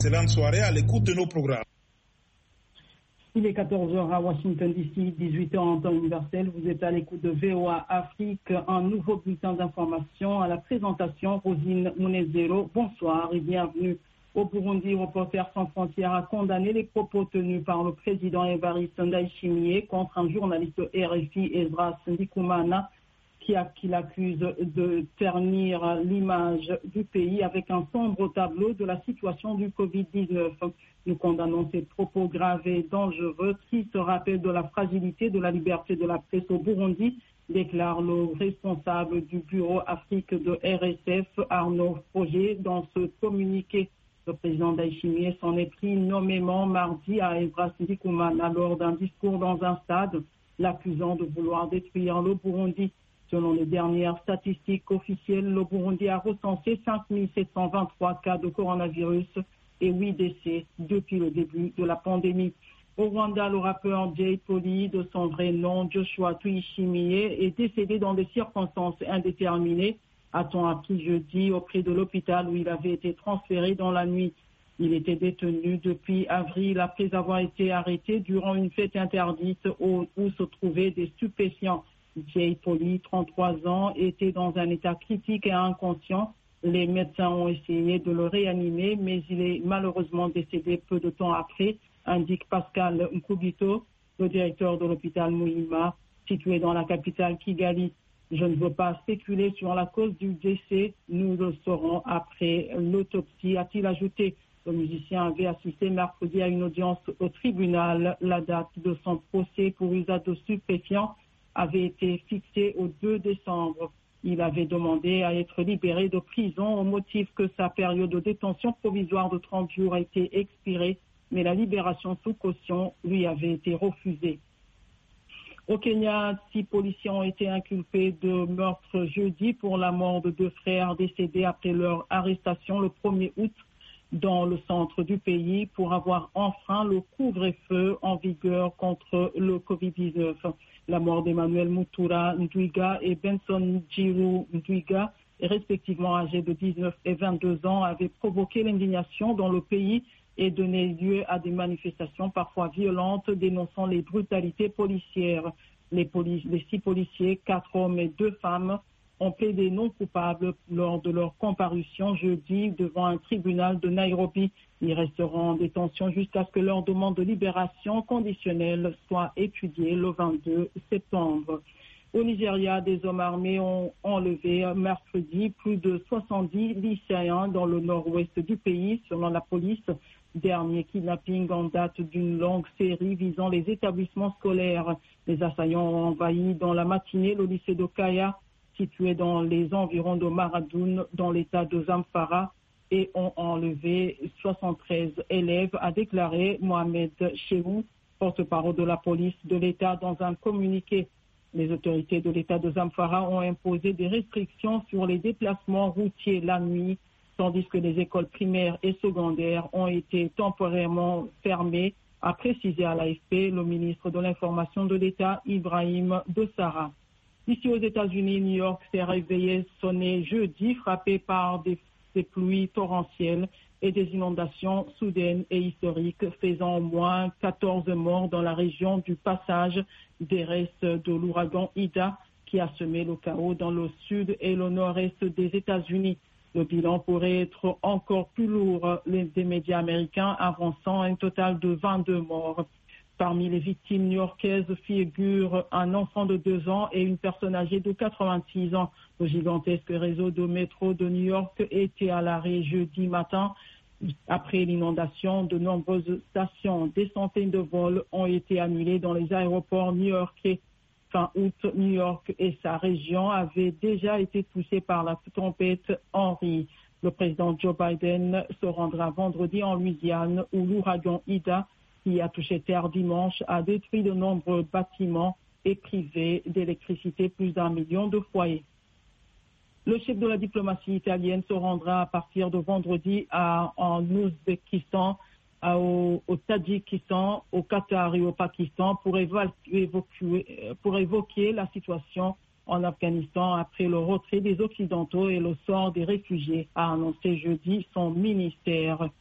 Excellente soirée à l'écoute de nos programmes. Il est 14h à Washington DC, 18h en temps universel. Vous êtes à l'écoute de VOA Afrique, un nouveau bulletin d'information à la présentation. Rosine Munezero, bonsoir et bienvenue. Au Burundi, Reporters sans frontières a condamné les propos tenus par le président Evariste Ndayishimiye contre un journaliste RFI, Esdras Ndikumana, qui l'accuse de ternir l'image du pays avec un sombre tableau de la situation du Covid-19. Nous condamnons ces propos graves et dangereux qui se rappellent de la fragilité de la liberté de la presse au Burundi, déclare le responsable du bureau Afrique de RSF, Arnaud Froger, dans ce communiqué. Le président Ndayishimiye s'en est pris nommément mardi à Esdras Ndikumana lors d'un discours dans un stade, l'accusant de vouloir détruire le Burundi. Selon les dernières statistiques officielles, le Burundi a recensé 5 723 cas de coronavirus et 8 décès depuis le début de la pandémie. Au Rwanda, le rappeur Jay Polly, de son vrai nom Joshua Tuyishimiye, est décédé dans des circonstances indéterminées, a-t-on appris jeudi auprès de l'hôpital où il avait été transféré dans la nuit. Il était détenu depuis avril après avoir été arrêté durant une fête interdite où se trouvaient des stupéfiants. Jay Polly, 33 ans, était dans un état critique et inconscient. Les médecins ont essayé de le réanimer, mais il est malheureusement décédé peu de temps après, indique Pascal Nkubito, le directeur de l'hôpital Muhima, situé dans la capitale Kigali. Je ne veux pas spéculer sur la cause du décès, nous le saurons après l'autopsie, a-t-il ajouté. Le musicien avait assisté mercredi à une audience au tribunal. La date de son procès pour usage de stupéfiants avait été fixée au 2 décembre. Il avait demandé à être libéré de prison au motif que sa période de détention provisoire de 30 jours a été expirée, mais la libération sous caution lui avait été refusée. Au Kenya, 6 policiers ont été inculpés de meurtre jeudi pour la mort de 2 frères décédés après leur arrestation le 1er août dans le centre du pays pour avoir enfreint le couvre-feu en vigueur contre le Covid-19. La mort d'Emmanuel Mutura Ndwiga et Benson Jiru Ndwiga, respectivement âgés de 19 et 22 ans, avait provoqué l'indignation dans le pays et donné lieu à des manifestations parfois violentes dénonçant les brutalités policières. Les 6 policiers, 4 hommes et 2 femmes, ont plaidé non coupables lors de leur comparution jeudi devant un tribunal de Nairobi. Ils resteront en détention jusqu'à ce que leur demande de libération conditionnelle soit étudiée le 22 septembre. Au Nigeria, des hommes armés ont enlevé mercredi plus de 70 lycéens dans le nord-ouest du pays, selon la police. Dernier kidnapping en date d'une longue série visant les établissements scolaires. Les assaillants ont envahi dans la matinée le lycée de Kaya, situé dans les environs de Maradoun, dans l'état de Zamfara, et ont enlevé 73 élèves, a déclaré Mohamed Chehou, porte-parole de la police de l'État, dans un communiqué. Les autorités de l'État de Zamfara ont imposé des restrictions sur les déplacements routiers la nuit, tandis que les écoles primaires et secondaires ont été temporairement fermées, a précisé à l'AFP le ministre de l'Information de l'État, Ibrahim Dessara. Ici aux États-Unis, New York s'est réveillé sonné jeudi, frappé par des pluies torrentielles et des inondations soudaines et historiques, faisant au moins 14 morts dans la région du passage des restes de l'ouragan Ida, qui a semé le chaos dans le sud et le nord-est des États-Unis. Le bilan pourrait être encore plus lourd, des médias américains avançant un total de 22 morts. Parmi les victimes new-yorkaises figurent un enfant de 2 ans et une personne âgée de 86 ans. Le gigantesque réseau de métro de New York était à l'arrêt jeudi matin. Après l'inondation, de nombreuses stations, des centaines de vols ont été annulés dans les aéroports new-yorkais. Fin août, New York et sa région avaient déjà été touchés par la tempête Henri. Le président Joe Biden se rendra vendredi en Louisiane où l'ouragan Ida, qui a touché terre dimanche, a détruit de nombreux bâtiments et privé d'électricité plus d'1 million de foyers. Le chef de la diplomatie italienne se rendra à partir de vendredi en Ouzbékistan, au Tadjikistan, au Qatar et au Pakistan pour évoquer la situation en Afghanistan après le retrait des Occidentaux et le sort des réfugiés, a annoncé jeudi son ministère.